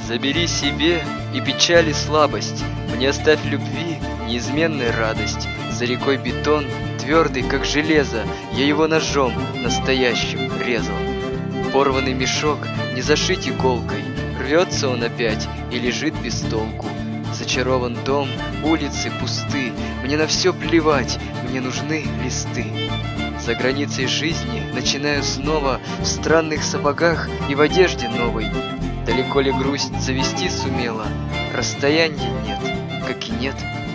Забери себе и печали слабость, мне оставь любви неизменной радость. За рекой бетон, твердый как железо, я его ножом настоящим резал. Порванный мешок не зашить иголкой, рвется он опять и лежит без толку. Зачарован дом, улицы пусты, мне на все плевать, мне нужны листы. За границей жизни начинаю снова в странных сапогах и в одежде новой. Далеко ли грусть завести сумела, расстояния нет, как и нет